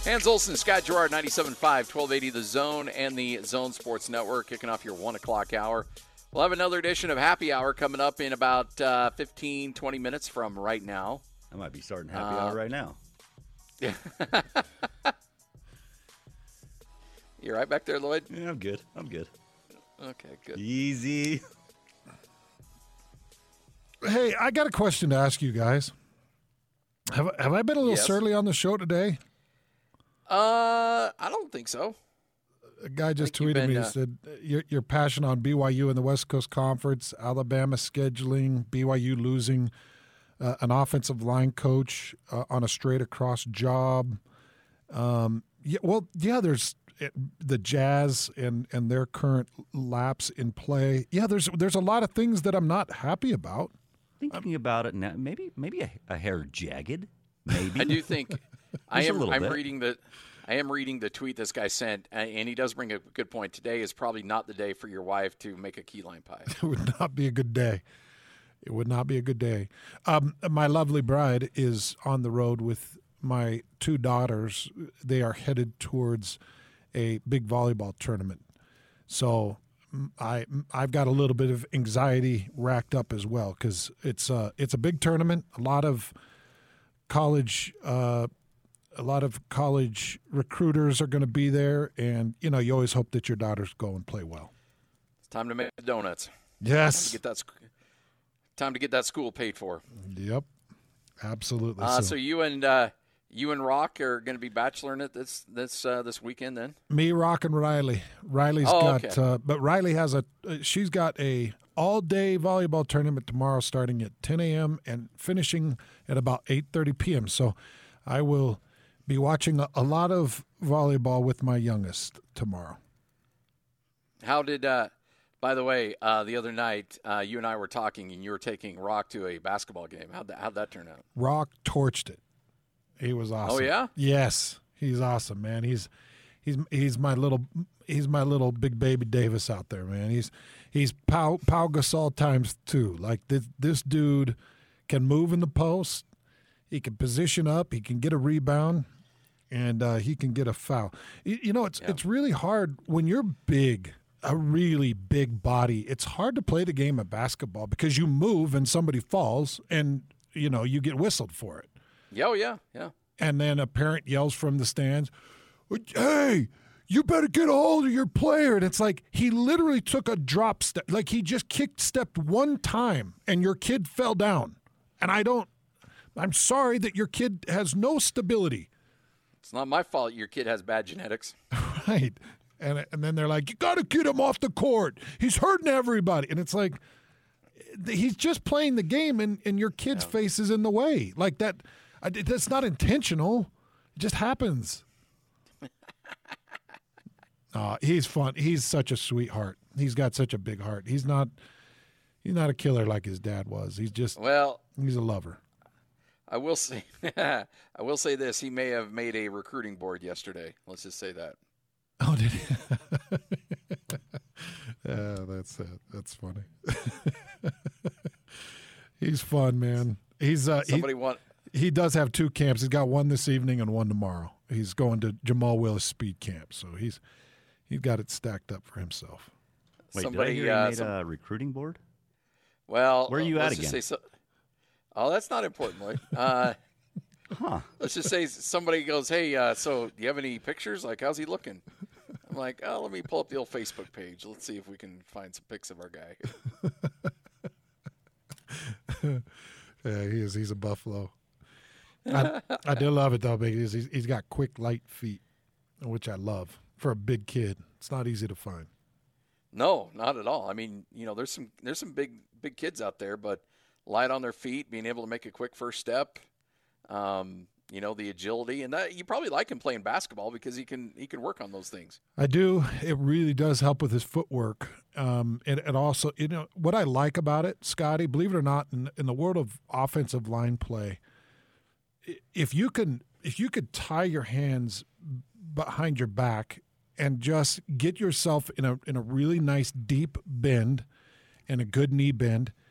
Hans Olsen, Scott Gerard, 97.5, 1280 The Zone and the Zone Sports Network, kicking off your 1 o'clock hour. We'll have another edition of Happy Hour coming up in about 15, 20 minutes from right now. I might be starting Happy Hour right now. Yeah. You right back there, Lloyd? Yeah, I'm good. Okay, good. Easy. Hey, I got a question to ask you guys. Have I been a little surly on the show today? I don't think so. A guy just tweeted me and said, your passion on BYU and the West Coast Conference, Alabama scheduling, BYU losing an offensive line coach on a straight-across job. There's the Jazz and their current lapse in play. Yeah, there's a lot of things that I'm not happy about. Thinking about it now, maybe a hair jagged. Maybe I do think I Just a am. little I'm bit. reading the tweet this guy sent, and he does bring a good point. Today is probably not the day for your wife to make a key lime pie. It would not be a good day. It would not be a good day. My lovely bride is on the road with my two daughters. They are headed towards a big volleyball tournament. So I've got a little bit of anxiety racked up as well because it's a big tournament. A lot of college recruiters are going to be there, and you always hope that your daughters go and play well. It's time to make the donuts. Yes. Time to get that school paid for. Yep. Absolutely. So you and Rock are going to be bacheloring it this weekend then? Me, Rock, and Riley. Riley's but Riley has she's got a all-day volleyball tournament tomorrow starting at 10 a.m. and finishing at about 8:30 p.m. So I will be watching a lot of volleyball with my youngest tomorrow. How did, by the way, the other night you and I were talking and you were taking Rock to a basketball game. How'd that turn out? Rock torched it. He was awesome. Oh yeah? Yes, he's awesome, man. He's my little big baby Davis out there, man. He's Pau Gasol times 2. Like this dude can move in the post. He can position up. He can get a rebound, and he can get a foul. It's really hard when you're big, a really big body. It's hard to play the game of basketball because you move and somebody falls, and you get whistled for it. Oh yeah. And then a parent yells from the stands, "Hey, you better get a hold of your player." And it's like he literally took a drop step. Like he just stepped one time and your kid fell down. And I'm sorry that your kid has no stability. It's not my fault your kid has bad genetics. Right. And then they're like, "You got to get him off the court. He's hurting everybody." And it's like, he's just playing the game and your kid's face is in the way. Like that. That's not intentional. It just happens. He's fun. He's such a sweetheart. He's got such a big heart. He's not a killer like his dad was. He's a lover. I will say this. He may have made a recruiting board yesterday. Let's just say that. Oh, did he? Yeah, that's funny. He's fun, man. He's He does have 2 camps. He's got one this evening and one tomorrow. He's going to Jamal Willis Speed Camp, so he's got it stacked up for himself. Wait, did I hear he made a recruiting board? Well, where are you at again? That's not important, Lloyd. Let's just say somebody goes, "Hey, so do you have any pictures? Like, how's he looking?" I'm like, "Oh, let me pull up the old Facebook page. Let's see if we can find some pics of our guy." Yeah, he is. He's a buffalo. I do love it though, because he's got quick, light feet, which I love for a big kid. It's not easy to find. No, not at all. I mean, there's some big kids out there, but light on their feet, being able to make a quick first step, the agility, and that you probably like him playing basketball because he can work on those things. I do. It really does help with his footwork. And also, what I like about it, Scotty, believe it or not, in the world of offensive line play, if you could tie your hands behind your back and just get yourself in a really nice deep bend and a good knee bend,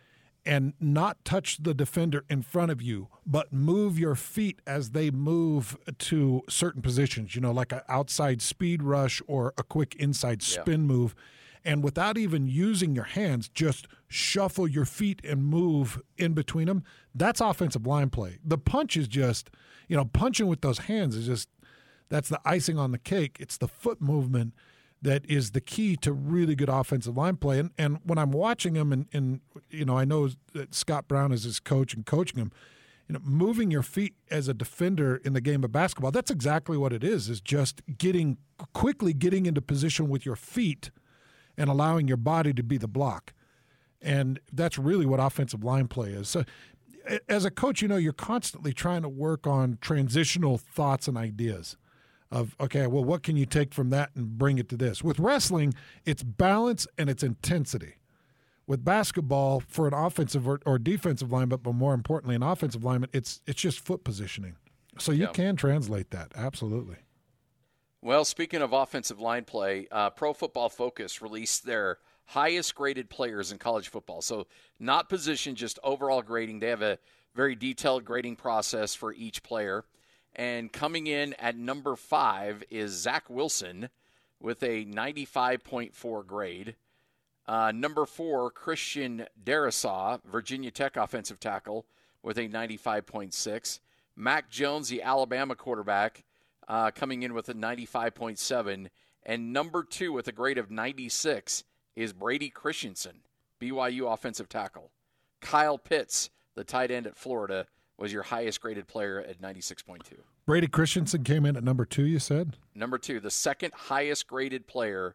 and not touch the defender in front of you, but move your feet as they move to certain positions, like an outside speed rush or a quick inside spin move. And without even using your hands, just shuffle your feet and move in between them. That's offensive line play. The punch is just, punching with those hands is just, that's the icing on the cake. It's the foot movement that is the key to really good offensive line play. And when I'm watching him, and I know that Scott Brown is his coach and coaching him, moving your feet as a defender in the game of basketball, that's exactly what it is just quickly getting into position with your feet and allowing your body to be the block. And that's really what offensive line play is. So as a coach, you're constantly trying to work on transitional thoughts and ideas of, okay, well, what can you take from that and bring it to this? With wrestling, it's balance and it's intensity. With basketball, for an offensive or defensive lineman, but more importantly, an offensive lineman, it's just foot positioning. So you can translate that, absolutely. Well, speaking of offensive line play, Pro Football Focus released their highest graded players in college football. So not position, just overall grading. They have a very detailed grading process for each player. And coming in at number 5 is Zach Wilson with a 95.4 grade. Number 4, Christian Darrisaw, Virginia Tech offensive tackle, with a 95.6. Mac Jones, the Alabama quarterback, coming in with a 95.7. And number 2 with a grade of 96 is Brady Christensen, BYU offensive tackle. Kyle Pitts, the tight end at Florida, was your highest graded player at 96.2. Brady Christensen came in at number 2, you said? Number 2, the second highest graded player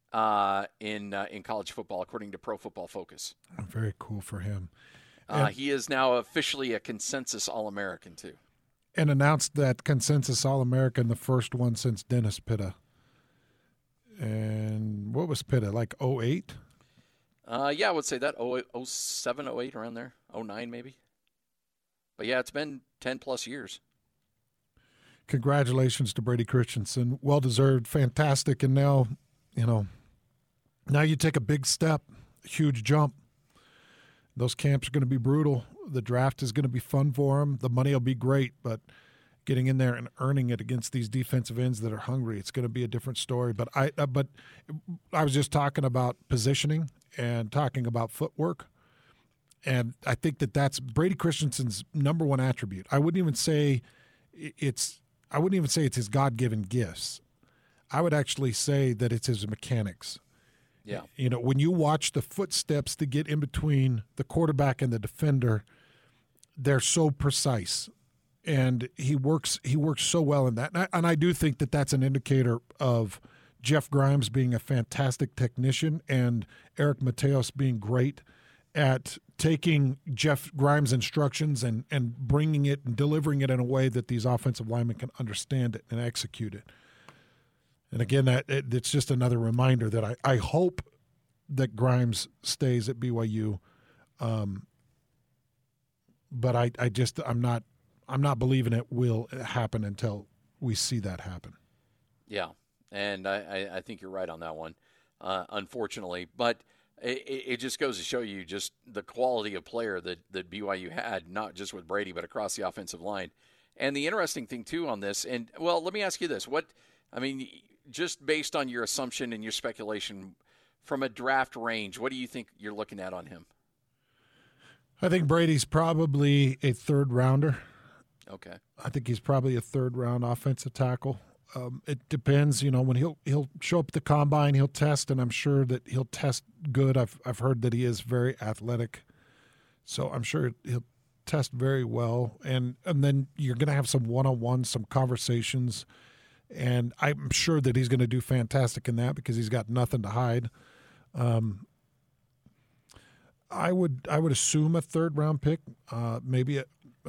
in college football, according to Pro Football Focus. Very cool for him. He is now officially a consensus All-American, too. And announced that consensus All-American, the first one since Dennis Pitta. And what was Pitta, like 08? Yeah, I would say that, 07, 08, around there, 09 maybe. But, yeah, it's been 10-plus years. Congratulations to Brady Christensen. Well-deserved, fantastic. And now, now you take a big step, a huge jump. Those camps are going to be brutal. The draft is going to be fun for him. The money will be great, but getting in there and earning it against these defensive ends that are hungry, it's going to be a different story. But I was just talking about positioning and talking about footwork. And I think that's Brady Christensen's number one attribute. I wouldn't even say it's his God-given gifts. I would actually say that it's his mechanics. Yeah. When you watch the footsteps to get in between the quarterback and the defender, they're so precise. And he works so well in that. And I do think that that's an indicator of Jeff Grimes being a fantastic technician and Eric Mateos being great at taking Jeff Grimes' instructions and bringing it and delivering it in a way that these offensive linemen can understand it and execute it. And again, it's just another reminder that I hope that Grimes stays at BYU. But I'm not believing it will happen until we see that happen. Yeah, and I think you're right on that one, unfortunately. But it just goes to show you just the quality of player that BYU had, not just with Brady, but across the offensive line. And the interesting thing, too, on this, and, well, let me ask you this. Just based on your assumption and your speculation, from a draft range, what do you think you're looking at on him? I think Brady's probably a third-rounder. Okay. I think he's probably a third-round offensive tackle. It depends, when he'll show up at the combine, he'll test, and I'm sure that he'll test good. I've heard that he is very athletic, so I'm sure he'll test very well. And then you're going to have some one-on-ones, some conversations, and I'm sure that he's going to do fantastic in that because he's got nothing to hide. I would assume a third-round pick, maybe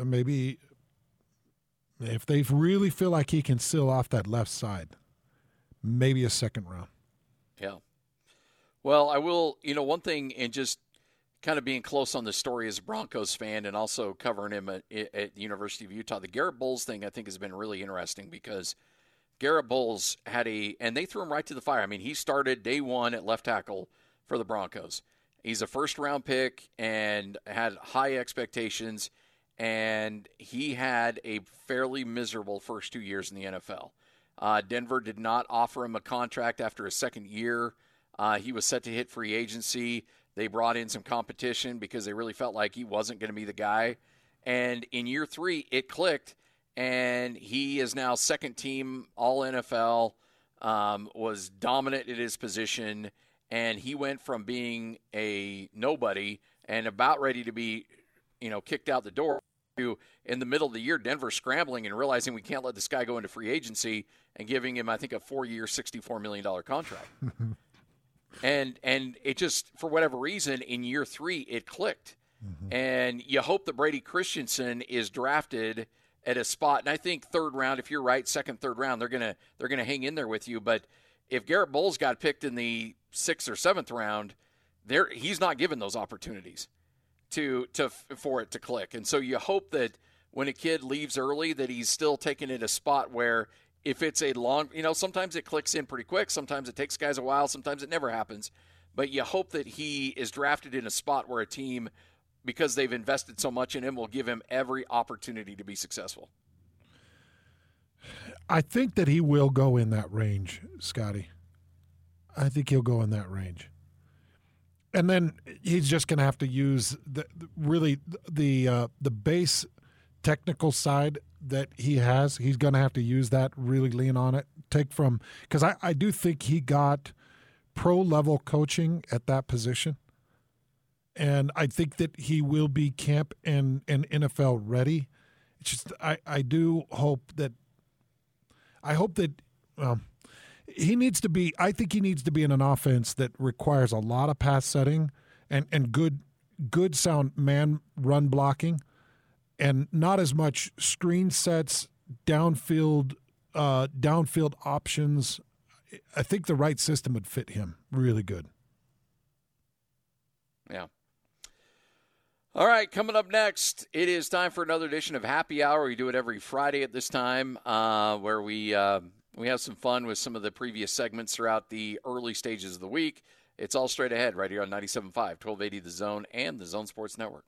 if they really feel like he can seal off that left side, maybe a second round. Yeah. Well, I will, one thing, and just kind of being close on the story as a Broncos fan and also covering him at the University of Utah, the Garrett Bowles thing I think has been really interesting because Garrett Bowles and they threw him right to the fire. I mean, he started day one at left tackle for the Broncos. He's a first-round pick and had high expectations, and he had a fairly miserable first 2 years in the NFL. Denver did not offer him a contract after his second year. He was set to hit free agency. They brought in some competition because they really felt like he wasn't going to be the guy. And in year 3, it clicked, and he is now second-team All-NFL, was dominant at his position, and he went from being a nobody and about ready to be, kicked out the door to, in the middle of the year, Denver scrambling and realizing we can't let this guy go into free agency and giving him, I think, a 4-year, $64 million contract. And it just, for whatever reason, in year 3, it clicked. Mm-hmm. And you hope that Brady Christensen is drafted at a spot, and I think third round, if you're right, second, third round, they're gonna hang in there with you. But if Garrett Bowles got picked in the 6th or 7th round, he's not given those opportunities for it to click. And so you hope that when a kid leaves early, that he's still taking it a spot where if it's a long, sometimes it clicks in pretty quick, sometimes it takes guys a while, sometimes it never happens. But you hope that he is drafted in a spot where a team, because they've invested so much in him, will give him every opportunity to be successful. I think that he will go in that range, Scotty. I think he'll go in that range. And then he's just going to have to use the base technical side that he has. He's going to have to use that, really lean on it. Because I do think he got pro-level coaching at that position. And I think that he will be camp and NFL ready. It's just I do hope that he needs to be. I think he needs to be in an offense that requires a lot of pass setting and good sound man run blocking, and not as much screen sets, downfield options. I think the right system would fit him really good. Yeah. All right, coming up next, it is time for another edition of Happy Hour. We do it every Friday at this time, where we have some fun with some of the previous segments throughout the early stages of the week. It's all straight ahead right here on 97.5, 1280 The Zone, and the Zone Sports Network.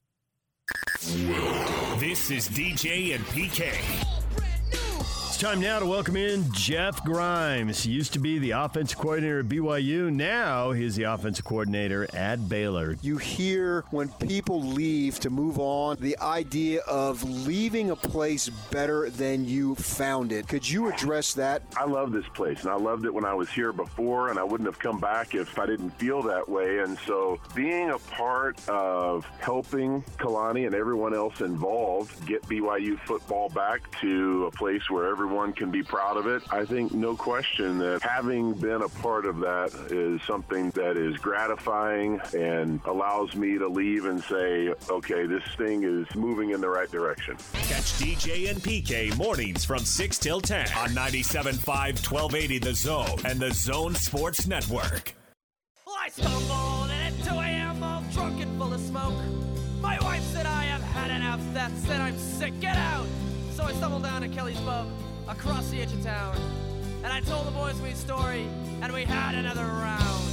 This is DJ and PK. Time now to welcome in Jeff Grimes. He used to be the offensive coordinator at BYU. Now he's the offensive coordinator at Baylor. You hear when people leave to move on, the idea of leaving a place better than you found it. Could you address that? I love this place, and I loved it when I was here before, and I wouldn't have come back if I didn't feel that way. And so being a part of helping Kalani and everyone else involved get BYU football back to a place where everyone can be proud of it, I think no question that having been a part of that is something that is gratifying and allows me to leave and say, okay, this thing is moving in the right direction. Catch DJ and PK mornings from 6 till 10 on 97.5, 1280 The Zone and the Zone Sports Network. Well, I stumbled in at 2 a.m. all drunk and full of smoke. My wife said I have had enough. That said I'm sick. Get out! So I stumbled down to Kelly's Pub across the edge of town, and I told the boys my story, and we had another round.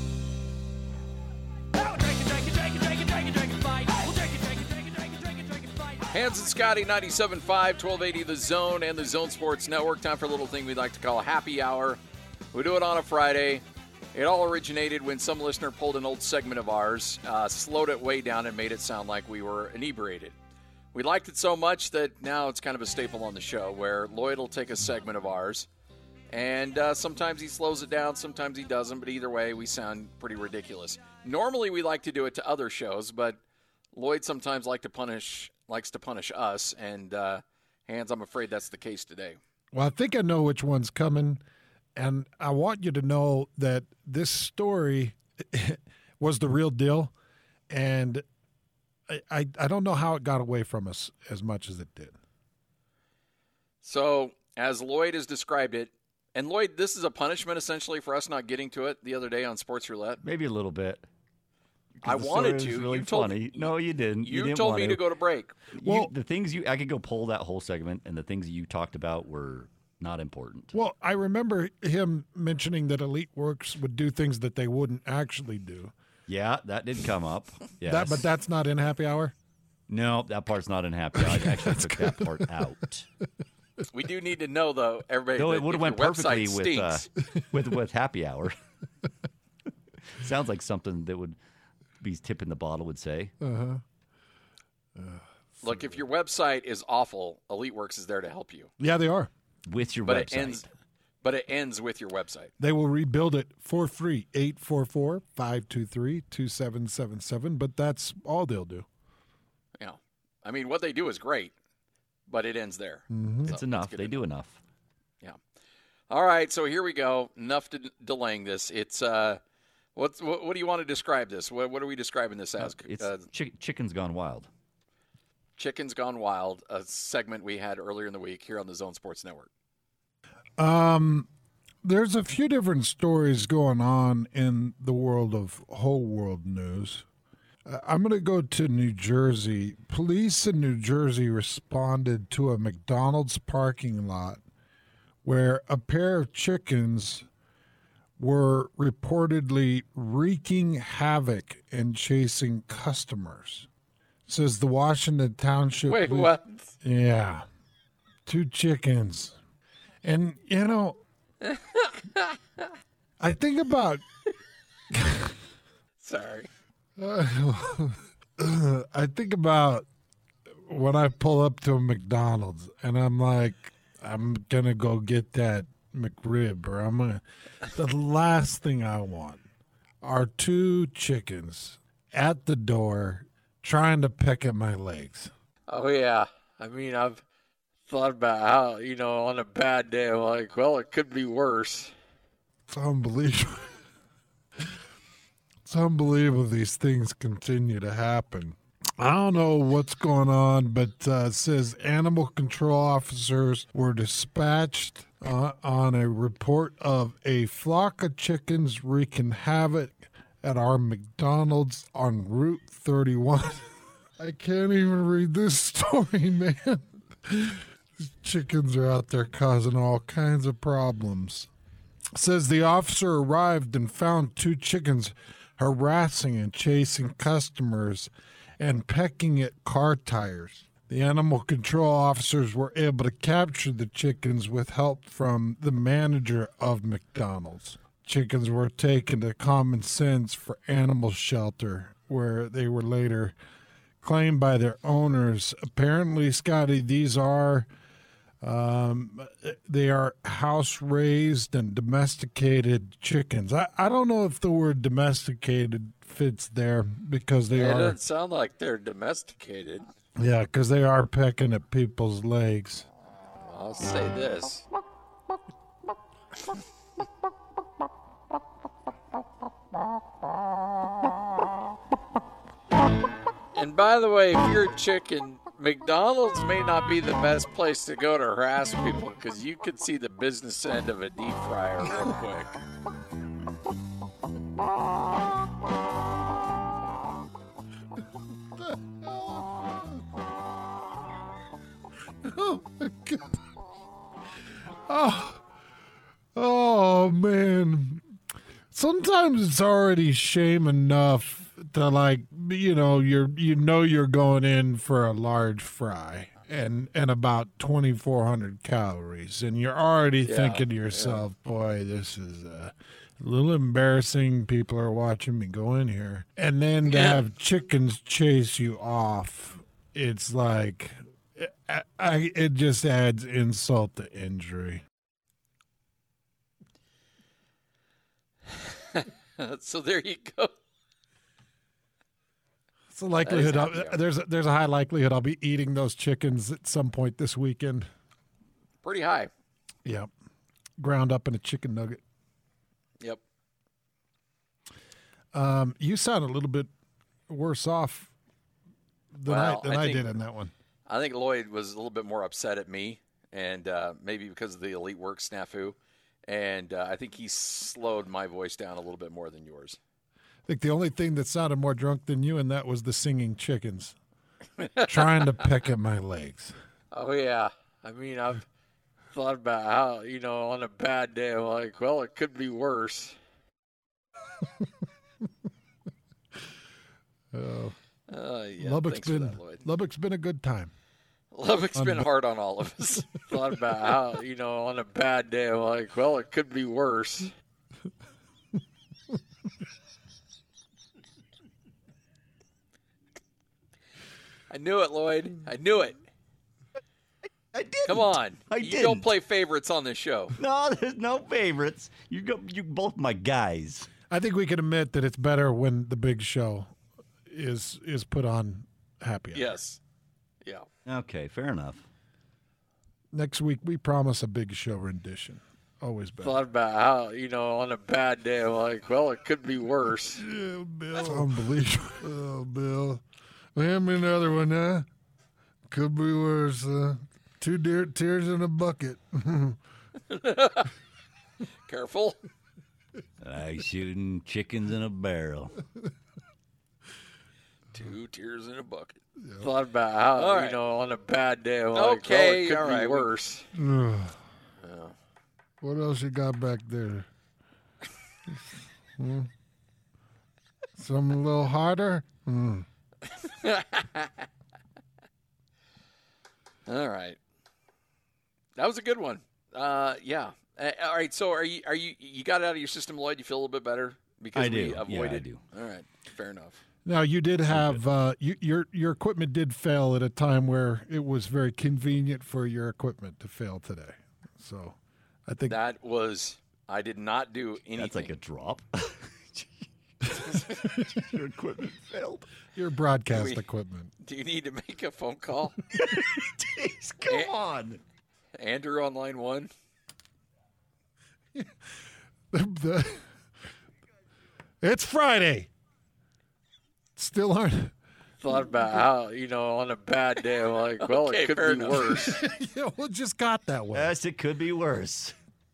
Oh, drink and fight. We'll drink and fight. Hans and Scotty, 97.5, 1280 The Zone, and the Zone Sports Network. Time for a little thing we'd like to call a happy hour. We do it on a Friday. It all originated when some listener pulled an old segment of ours, slowed it way down, and made it sound like we were inebriated. We liked it so much that now it's kind of a staple on the show, where Lloyd will take a segment of ours, and sometimes he slows it down, sometimes he doesn't, but either way, we sound pretty ridiculous. Normally, we like to do it to other shows, but Lloyd sometimes likes to punish us, and Hans, I'm afraid that's the case today. Well, I think I know which one's coming, and I want you to know that this story was the real deal, and I don't know how it got away from us as much as it did. So, as Lloyd has described it, and Lloyd, this is a punishment essentially for us not getting to it the other day on Sports Roulette. Maybe a little bit. I wanted to. Really funny. No, you didn't. You didn't told me to go to break. Well, I could go pull that whole segment, and the things you talked about were not important. Well, I remember him mentioning that Elite Works would do things that they wouldn't actually do. Yeah, that did come up. Yes. But that's not in happy hour. No, that part's not in happy. I actually took that part out. We do need to know, though, everybody. Though that it would have if went your perfectly website with stinks, with happy hour. Sounds like something that would be tipping the bottle would say. look, if your website is awful, EliteWorks is there to help you. Yeah, they are. With your But website. it ends with your website. They will rebuild it for free. 844-523-2777. But that's all they'll do. Yeah, I mean, what they do is great, but it ends there. Mm-hmm. It's enough. good They to do enough. Yeah. All right, so here we go. Enough delaying this. It's what do you want to describe this? What are we describing this as? It's Chicken's Gone Wild. Chicken's Gone Wild, a segment we had earlier in the week here on the Zone Sports Network. There's a few different stories going on in the world of whole world news. I'm going to go to New Jersey. Police in New Jersey responded to a McDonald's parking lot where a pair of chickens were reportedly wreaking havoc and chasing customers. Says the Washington Township. Wait, what? Yeah. 2 chickens. And, you know, I think about. Sorry. I think about when I pull up to a McDonald's and I'm like, I'm going to go get that McRib, or the last thing I want are 2 chickens at the door trying to peck at my legs. Oh, yeah. I mean, I've thought about how, on a bad day, I'm like, well, it could be worse. It's unbelievable. It's unbelievable these things continue to happen. I don't know what's going on, but it says animal control officers were dispatched on a report of a flock of chickens wreaking havoc at our McDonald's on Route 31. I can't even read this story, man. These chickens are out there causing all kinds of problems. It says the officer arrived and found 2 chickens harassing and chasing customers and pecking at car tires. The animal control officers were able to capture the chickens with help from the manager of McDonald's. Chickens were taken to Common Sense for Animal Shelter, where they were later claimed by their owners. Apparently, Scotty, these are they are house-raised and domesticated chickens. I don't know if the word domesticated fits there because they It are. doesn't sound like they're domesticated. Yeah, because they are pecking at people's legs. I'll say this. And by the way, if you're a chicken, McDonald's may not be the best place to go to harass people because you can see the business end of a deep fryer real quick. Oh my God. Oh man. Sometimes it's already shame enough to you're going in for a large fry and about 2,400 calories, and you're already thinking to yourself, boy, this is a little embarrassing. People are watching me go in here. And then to have chickens chase you off, it's like it just adds insult to injury. So there you go. It's a likelihood. There's a high likelihood I'll be eating those chickens at some point this weekend. Pretty high. Yeah, ground up in a chicken nugget. Yep. You sound a little bit worse off than I did in that one. I think Lloyd was a little bit more upset at me, and maybe because of the EliteWorks snafu. And I think he slowed my voice down a little bit more than yours. I think the only thing that sounded more drunk than you, and that was the singing chickens trying to peck at my legs. Oh, yeah. I mean, I've thought about how, on a bad day, I'm like, well, it could be worse. Yeah, Lubbock's thanks for been that, Lloyd. Lubbock's been a good time. Lubbock's been hard on all of us. Thought about how, on a bad day, I'm like, well, it could be worse. I knew it, Lloyd. I knew it. I did. Come on. You didn't. don't play favorites on this show. No, there's no favorites. You both my guys. I think we can admit that it's better when the big show is put on Happy Hour. Yes. Yeah. Okay, fair enough. Next week we promise a big show rendition. Always better. Thought about how, on a bad day, I'm like, well, it could be worse. Yeah, Bill. That's unbelievable. Oh, Bill. Hand me another one, huh? Could be worse. Two tears in a bucket. Careful. Like shooting chickens in a barrel. 2 tears in a bucket. Yep. Thought about how, on a bad day, I'm like, Okay, well, it could all be right. worse. What else you got back there? Something a little harder? All right. That was a good one. Yeah. All right. So are you got it out of your system, Lloyd? You feel a little bit better because I do. we avoided. Yeah, I do. All right. Fair enough. Now you did have your equipment did fail at a time where it was very convenient for your equipment to fail today. So I think I did not do anything. That's like a drop. Your equipment failed. Your broadcast equipment. Do you need to make a phone call? Jeez, come on. Andrew on line 1. It's Friday. Still aren't. Thought about how, on a bad day, I'm like, well, it could be worse. Yeah, well, just got that way. Yes, it could be worse.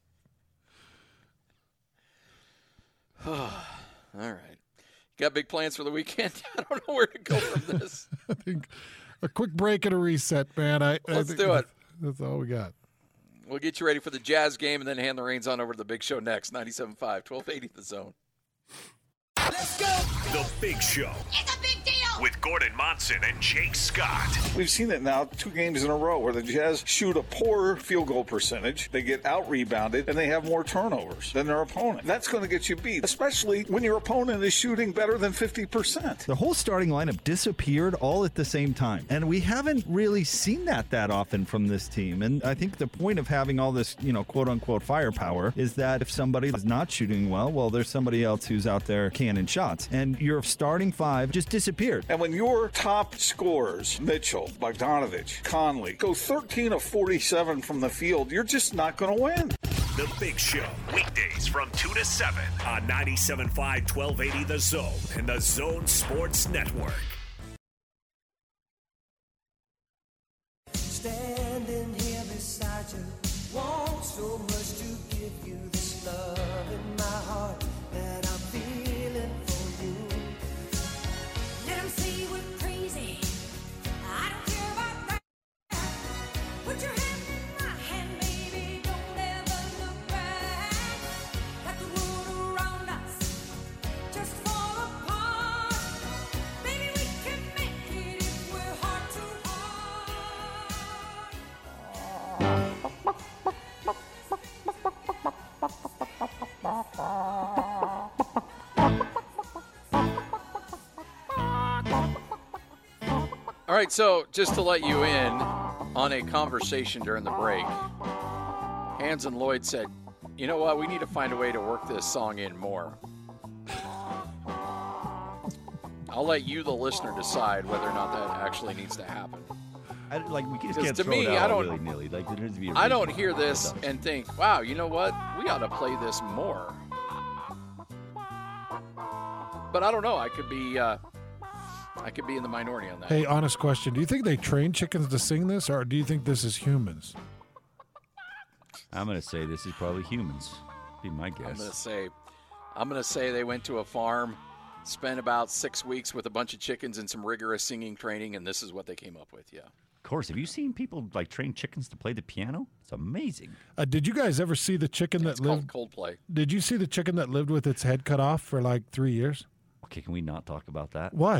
All right. Got big plans for the weekend? I don't know where to go from this. I think a quick break and a reset, man. Let's do it. That's all we got. We'll get you ready for the Jazz game and then hand the reins on over to the big show next. 97.5, 1280 The Zone. Let's go. The Big Show. It's a big deal. With Gordon Monson and Jake Scott. We've seen it now 2 games in a row where the Jazz shoot a poor field goal percentage. They get out-rebounded, and they have more turnovers than their opponent. That's going to get you beat, especially when your opponent is shooting better than 50%. The whole starting lineup disappeared all at the same time, and we haven't really seen that often from this team. And I think the point of having all this, quote-unquote firepower is that if somebody is not shooting well, there's somebody else who's out there canning shots. And your starting 5 just disappeared. And when your top scorers, Mitchell, Bogdanovich, Conley, go 13 of 47 from the field, you're just not going to win. The Big Show, weekdays from 2 to 7 on 97.5, 1280 The Zone and The Zone Sports Network. Standing here beside you, want so much to give you this love in my heart that I'm feeling for you. Let them say we're crazy. I don't care about that. Put your hand in my hand, baby. Don't ever look back. Let the world around us just fall apart. Maybe we can make it if we're heart to All right, so just to let you in on a conversation during the break, Hans and Lloyd said, you know what, we need to find a way to work this song in more. I'll let you, the listener, decide whether or not that actually needs to happen. We just Because can't to throw me, it out I don't- willy-nilly. Like, there needs to be a I don't reason hear for it. this and think, wow, you know what, we ought to play this more. But I don't know, I could be in the minority on that. Hey, honest question. Do you think they train chickens to sing this, or do you think this is humans? I'm going to say this is probably humans. Be my guess. I'm gonna say they went to a farm, spent about 6 weeks with a bunch of chickens and some rigorous singing training, and this is what they came up with. Yeah. Of course. Have you seen people train chickens to play the piano? It's amazing. Did you guys ever see the chicken that It's lived? called Coldplay. Did you see the chicken that lived with its head cut off for like 3 years? Okay, can we not talk about that? Why?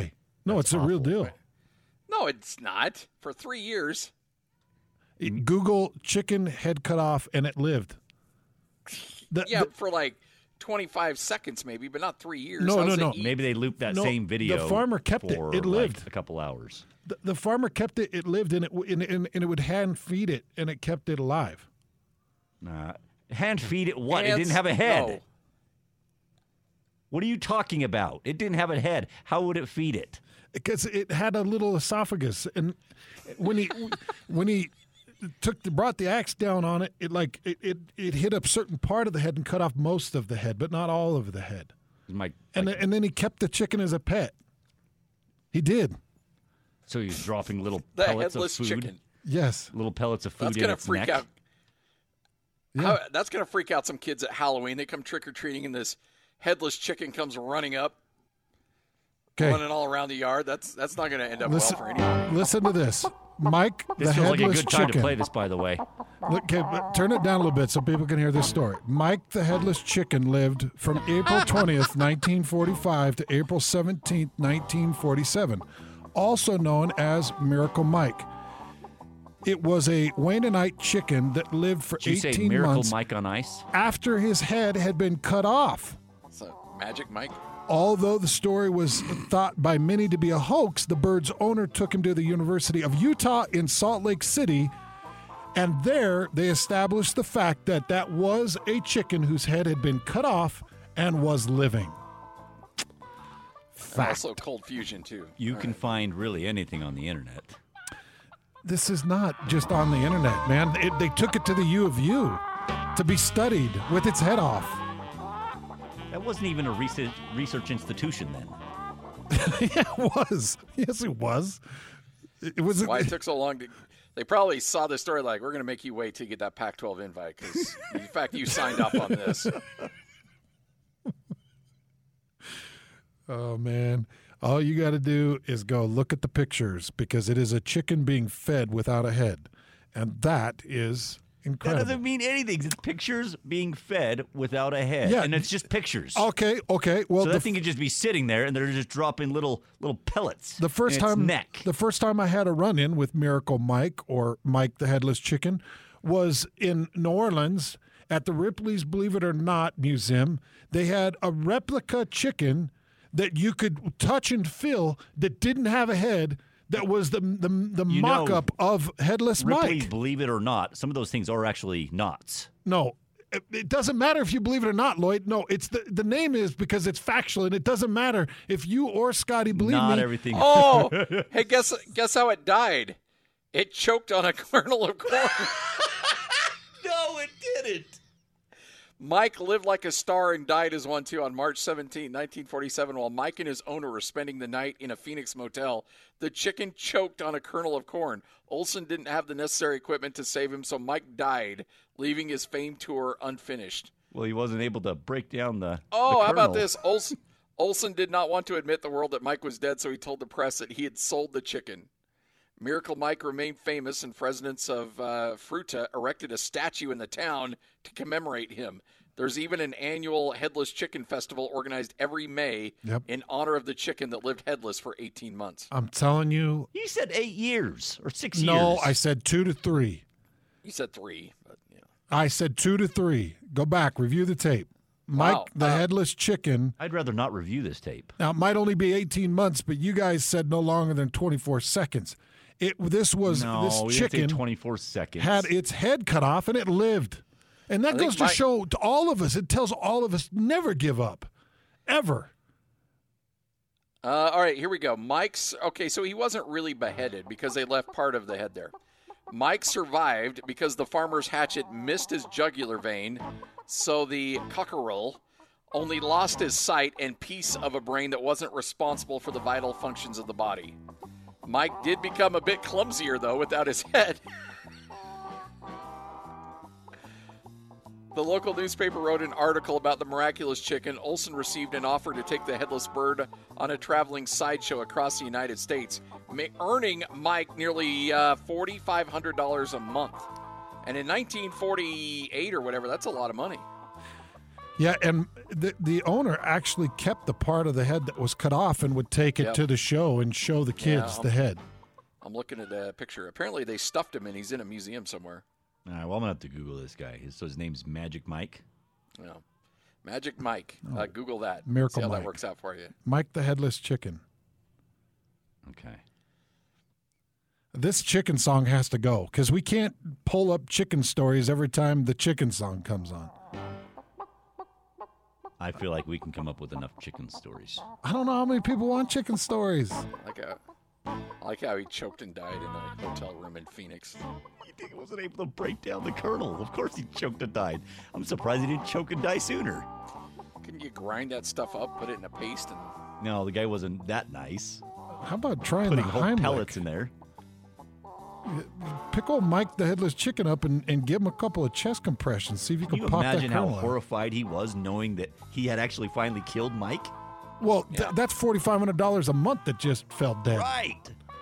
No, it's a real deal. No, it's not. For 3 years. Google chicken head cut off, and it lived. For like 25 seconds maybe, but not 3 years. No. Maybe they looped that same video. The farmer kept it. for It lived. like a couple hours. The farmer kept it. It lived, and it would hand feed it, and it kept it alive. Hand feed it what? It Ants? didn't have a head. No. What are you talking about? It didn't have a head. How would it feed it? Because it had a little esophagus, and when he brought the axe down on it, it hit a certain part of the head and cut off most of the head, but not all of the head. And then he kept the chicken as a pet. He did. So he was dropping little The pellets of headless food. chicken. Yes, little pellets of food That's in gonna its freak neck. out. That's going to freak out some kids at Halloween. They come trick-or-treating, and this headless chicken comes running up, running all around the yard. That's not going to end up well for anyone. Listen to this. Mike, This the feels like a headless good time chicken. to play this, by the way. Okay, but turn it down a little bit so people can hear this story. Mike, the headless chicken, lived from April 20th, 1945 to April 17th, 1947, also known as Miracle Mike. It was a Wayneite chicken that lived for Did you 18 say Miracle months Mike on ice? after his head had been cut off. So, Magic Mike. Although the story was thought by many to be a hoax, the bird's owner took him to the University of Utah in Salt Lake City, and there they established the fact that that was a chicken whose head had been cut off and was living. And also Cold Fusion, too. You can find really anything on the internet. This is not just on the internet, man. They took it to the U of U to be studied with its head off. That wasn't even a research institution then. Yeah, it was. Yes, it was. It was. Why it took so long to... They probably saw this story like, we're going to make you wait to get that Pac-12 invite because, in fact, you signed up on this. Oh, man. All you got to do is go look at the pictures because it is a chicken being fed without a head. And that is incredible. That doesn't mean anything. It's pictures being fed without a head. Yeah. And it's just pictures. Okay. Well, so that thing could just be sitting there and they're just dropping little pellets the first in time, its neck. The first time I had a run-in with Miracle Mike or Mike the Headless Chicken was in New Orleans at the Ripley's Believe It or Not Museum. They had a replica chicken that you could touch and feel that didn't have a head, that was the mock-up of Headless Ripley's Mike. Believe It or Not, some of those things are actually knots. No, it doesn't matter if you believe it or not, Lloyd. No, it's the name is because it's factual, and it doesn't matter if you or Scotty believe Not me. everything. Oh, hey, guess how it died? It choked on a kernel of corn. No, it didn't. Mike lived like a star and died as one, too, on March 17, 1947. While Mike and his owner were spending the night in a Phoenix motel, the chicken choked on a kernel of corn. Olson didn't have the necessary equipment to save him, so Mike died, leaving his famed tour unfinished. Well, he wasn't able to break down the Oh, the how about kernel. this? Olson did not want to admit the world that Mike was dead, so he told the press that he had sold the chicken. Miracle Mike remained famous, and residents of Fruita erected a statue in the town to commemorate him. There's even an annual Headless Chicken Festival organized every May in honor of the chicken that lived headless for 18 months. I'm telling you. You said 8 years or 6 years. No, I said 2 to 3. You said 3, but yeah. I said 2 to 3. Go back, review the tape. Mike, Wow. the Headless Chicken. I'd rather not review this tape. Now, it might only be 18 months, but you guys said no longer than 24 seconds. This chicken 24 seconds. had its head cut off, and it lived. And that goes to show to all of us, it tells all of us, never give up, ever. All right, here we go. So he wasn't really beheaded because they left part of the head there. Mike survived because the farmer's hatchet missed his jugular vein, so the cockerel only lost his sight and piece of a brain that wasn't responsible for the vital functions of the body. Mike did become a bit clumsier, though, without his head. The local newspaper wrote an article about the miraculous chicken. Olson received an offer to take the headless bird on a traveling sideshow across the United States, earning Mike nearly $4,500 a month. And in 1948 or whatever, that's a lot of money. Yeah, and the owner actually kept the part of the head that was cut off and would take it Yep. to the show and show the kids the head. I'm looking at a picture. Apparently, they stuffed him, and he's in a museum somewhere. All right, well, I'm going to have to Google this guy. So his name's Magic Mike. Yeah. Magic Mike. Google that. Miracle See how Mike. that works out for you. Mike the Headless Chicken. Okay. This chicken song has to go because we can't pull up chicken stories every time the chicken song comes on. I feel like we can come up with enough chicken stories. I don't know how many people want chicken stories. I like how he choked and died in a hotel room in Phoenix. You think he wasn't able to break down the kernel? Of course he choked and died. I'm surprised he didn't choke and die sooner. Couldn't you grind that stuff up, put it in a paste, and No, the guy wasn't that nice. How about trying Putting the whole Heimlich? pellets in there. Pick old Mike the Headless Chicken up and give him a couple of chest compressions. See if you Can can you pop imagine that how kernel out. horrified he was knowing that he had actually finally killed Mike? Well, that's $4,500 a month that just fell dead. Right.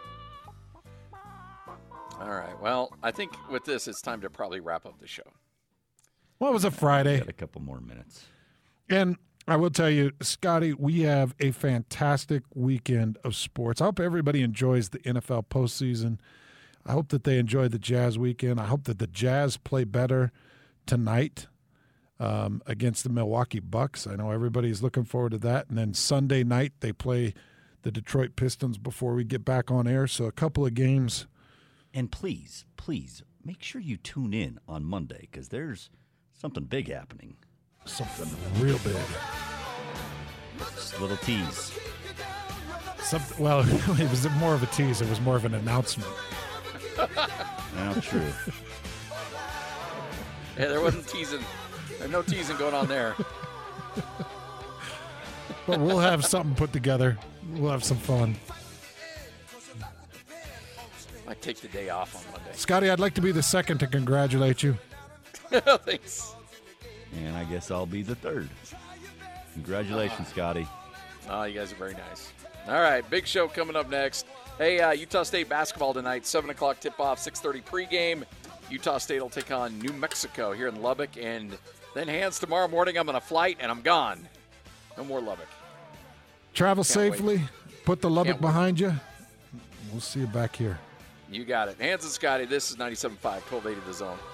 all right. Well, I think with this, it's time to probably wrap up the show. Well, it was a Friday. Got a couple more minutes. And I will tell you, Scotty, we have a fantastic weekend of sports. I hope everybody enjoys the NFL postseason. I hope that they enjoy the Jazz weekend. I hope that the Jazz play better tonight against the Milwaukee Bucks. I know everybody's looking forward to that. And then Sunday night, they play the Detroit Pistons before we get back on air. So a couple of games. And please, make sure you tune in on Monday because there's something big happening. Something real big. Just a little tease. Well, it was more of a tease. It was more of an announcement. Now, true. Yeah, there wasn't teasing. There's no teasing going on there. But we'll have something put together. We'll have some fun. Might take the day off on Monday. Scotty, I'd like to be the second to congratulate you. Thanks. And I guess I'll be the third. Congratulations, Scotty. Oh, you guys are very nice. All right, big show coming up next. Hey, Utah State basketball tonight, 7 o'clock tip-off, 6:30 pregame. Utah State will take on New Mexico here in Lubbock. And then hands tomorrow morning, I'm on a flight, and I'm gone. No more Lubbock. Travel Can't safely. wait. Put the Lubbock Can't wait. behind you. We'll see you back here. You got it. Hands and Scotty, this is 97.5, 1280 The Zone.